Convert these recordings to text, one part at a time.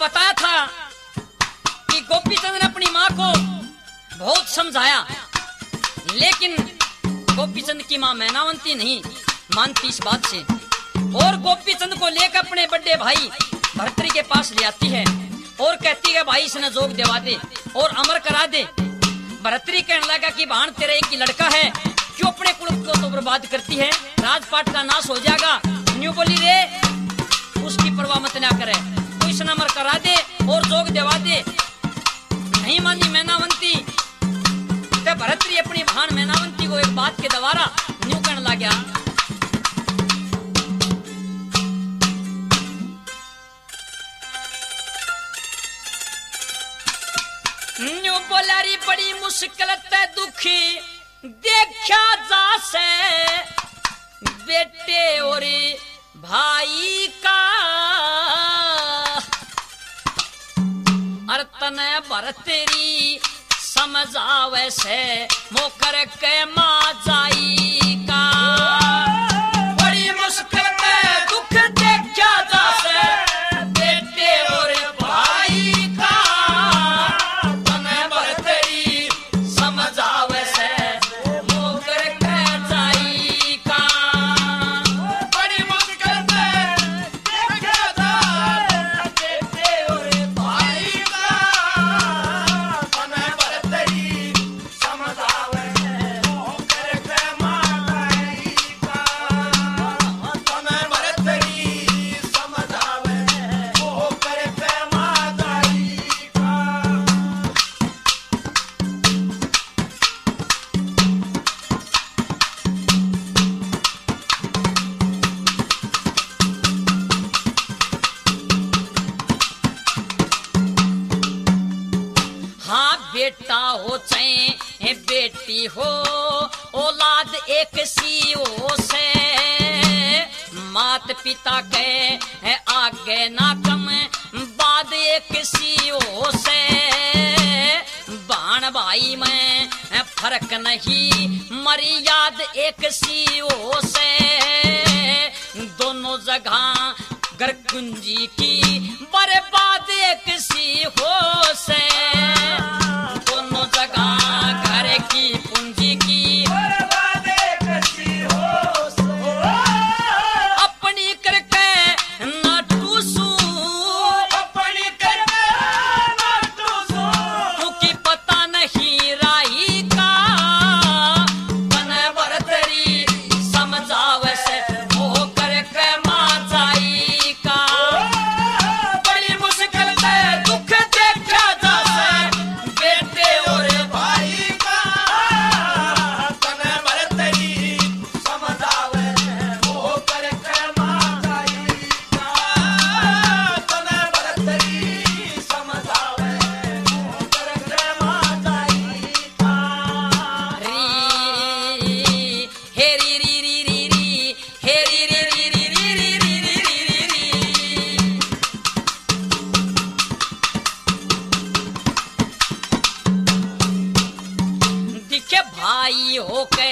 बताया था कि गोपीचंद ने अपनी माँ को बहुत समझाया, लेकिन गोपीचंद की माँ मैनावंती नहीं मानती इस बात से, और गोपीचंद को लेकर अपने बड़े भाई भर्तृ के पास ले आती है और कहती है भाई इसने जोग दिवा दे और अमर करा दे। भर्तृ कहने लगा कि भाण तेरा एक ही लड़का है, क्यों अपने कुल को तो बर्बाद करती है, राजपाट का नाश हो जाएगा। न्यू बोली रे उसकी परवाह मत ना करे, तू इसने अमर करा दे और जोग दिवा दे। नहीं मानी मैनावंती, तो भर्तृ अपनी भाण मैनावंती को एक बात के द्वारा न्यू कहने लगा, न्यू बोलारी बड़ी मुश्किल ते दुखी देखा जा से बेटे और भाई का, अर्तन भरतरी समझावे से मोकर के माँ जाई का। बड़ी मुश्किल ते दुख देखा जा से बेटे और भाई का, अर्तन भरतरी समझावे से मोकर के जाई का। बड़ी मुश्किल ते देखा जा बेटे और भाई का, अर्तन भरतरी समझावे मोकर के माँ जाई का। अर्तन भरतरी समझावे मोकर के माँ जाई का। हाँ बेटा हो चाहे बेटी हो, औलाद एक सी हो से, मात पिता के आगे ना कम बाद एक सी हो से। बाण भाई में फर्क नहीं मर्याद एक सी हो से, दोनों जगह घर कुंजी की बर्बाद एक सी हो से, दोनों जगह घर की पूंजी की बर्बाद एक सी हो से। अपनी करके ना टूसू, अपनी करके ना टूसू, क्योंकि पता नहीं राही का, बन भरतरी समझावे से वो करके माँ जाई का। बड़ी मुश्किल से दुख देखा जा से बेटे और भाई का, बन भरतरी समझावे वो करके माँ जाई का। बन भरतरी समझावे वो करके माँ जाई का। री हे री री री री री हे री री री री री री री री री री। दिखे भाई होके,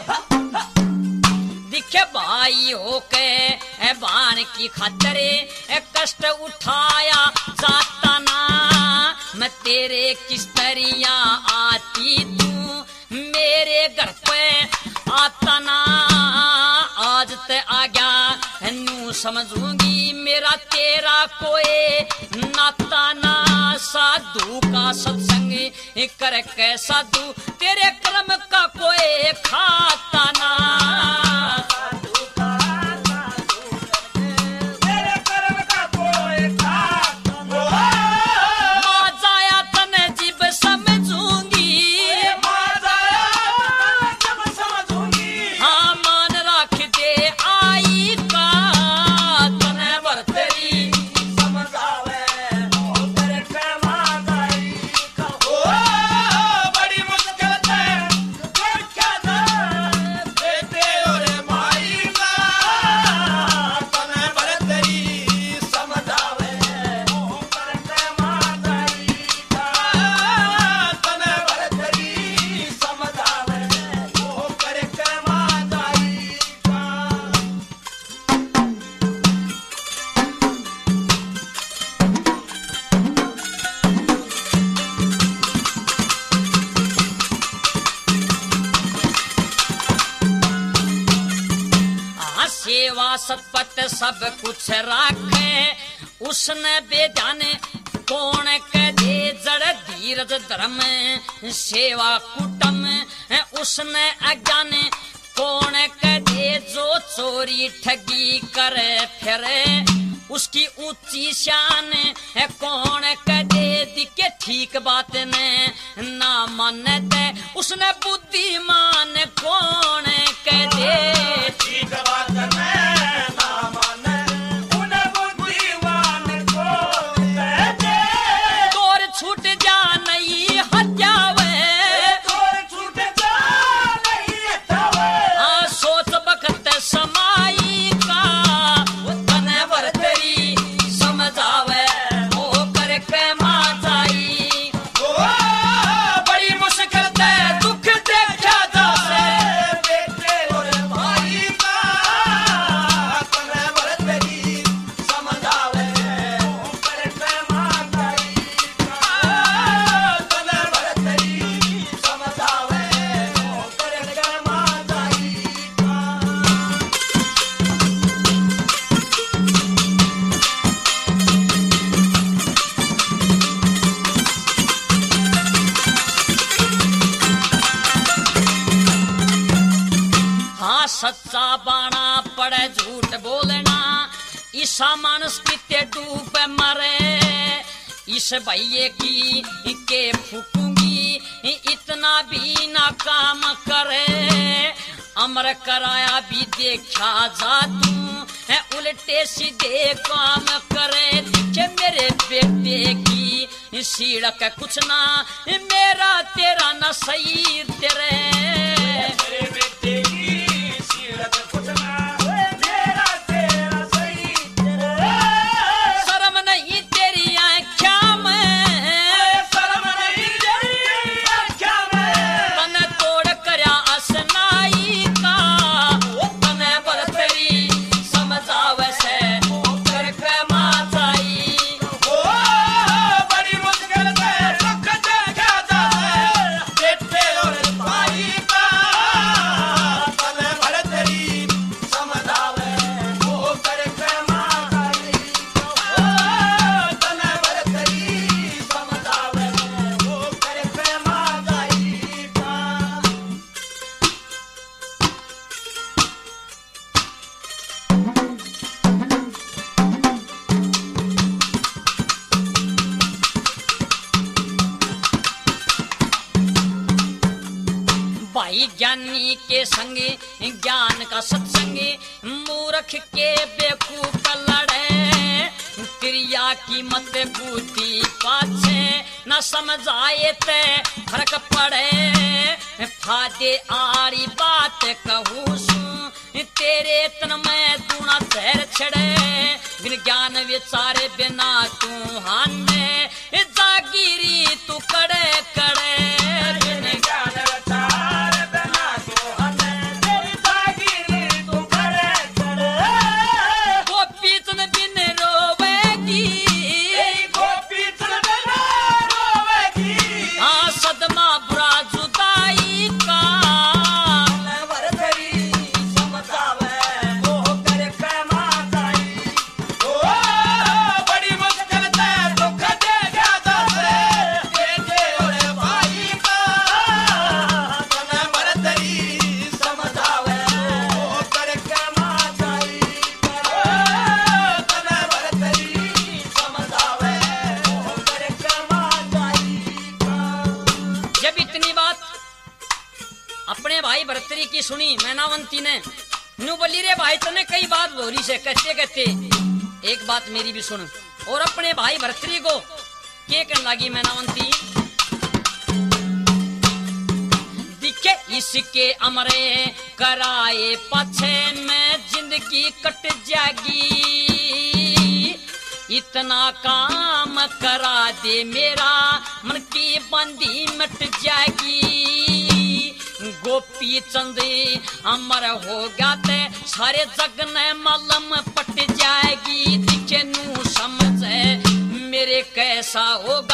दिखे भाई होके बाण की खातिर कष्ट उठाया जाता ना, मैं तेरे किस तरिया आती तू मेरे घर पे आता ना। आज ते आ गया नू समझूंगी मेरा तेरा कोई नाता ना। साधु का सत्संग करके साधु तेरे कर्म का कोई खाता ना। साधु का साधु तेरे कर्म का कोई खाता ना। माँ जाया तने जीव समझूंगी, माँ जाया तने जीव समझूंगी। हाँ मान रख दे आई का, तने भरतरी समझावे तेरे के माँ जाई का। बड़ी मुश्किल से देखा जा बेटे और भाई सतपथ सब कुछ राखे उसने बेजाने कौन कदे जड़ धीरज धर्म सेवा कुटम उसने अज्ञाने कौन कदे जो चोरी ठगी करे फिरे उसकी ऊंची शान है कौन कदे दिखे ठीक बात ने ना मानते उसने बुद्धिमान कौन कदे ठीक बात ने ना माने उन्हें बुद्धिमान कौन कदे तोर छूट जा नहीं हत्यावे तोर छूट जा नहीं हत्यावे सोच बखत समाई का तने वर तेरी समझावे ओ कर के माताई बड़ी मुश्किल ते दुख देखा जावे बेटे और भाई का तने वर तेरी समझावे ऊपर पे माताई का तने वर तेरी समझावे ऊपर पे माताई का हाँ सच्चा बाणा पड़े झूठ बोलना ईसा मानस किते डूब मरे इस भैये की के फूकूंगी इतना भी ना काम करे अमर कराया भी देखा जादू है उल्टे सीधे काम करे दिखे मेरे बेटे की सीढ़क कुछ ना मेरा तेरा न सही तेरे मेरे बेटे की सीरत कुछ ना मेरा तेरा सही तेरे शर्म नहीं तेरी आँखों में शर्म नहीं तेरी आँखों में तने तोड़ करया असनाई का तने बर तेरी समझावे से कर के माताई ओ बड़ी मुश्किल से दुख देखा जाए बेटे और भाई का तने भर तेरी समझावे वो कर के माताई ओ तने भर तेरी समझावे वो कर के माताई का भाई ज्ञानी के संगे ज्ञान का सत्संगे मूर्ख के बेवकूफ लड़े क्रिया की मत बूती पाछे न समझाए ते फर्क पड़े फादे आड़ी बात कहूँ सू तेरे तन में दूना जहर छड़े बिन ज्ञान विचारे बिना तू हाने जागिरी तू कड़े कड़े बिन ज्ञान विचार बिना तू हने तेरी जागीरी तू करे करे गोपी तन बिन रोवेगी तेरी गोपी चल बिना रोवेगी हाँ सदमा बुरा जुदाई का तने वर तेरी समझावे वो कर के माताई ओ बड़ी मुश्किल से दुख देखा जाए बेटे और भाई का तने वर तेरी समझावे वो कर के माताई तने वर तेरी समझावे वो कर के माताई जब इतनी बात अपने भाई भरतरी की सुनी मैनावंती ने नु बोली रे भाई तने कई बात बोली से कहते कहते एक बात मेरी भी सुन और अपने भाई भरतरी को के कहने लगी मैनावंती दिखे इसके अमरे कराए पाछे में जिंदगी कट जाएगी इतना काम करा दे मेरा मन की बंदी मिट जाएगी गोपी चंदी अमर हो गया ते सारे जग ने मालूम पट जाएगी दिखे नू समझ मेरे कैसा होगा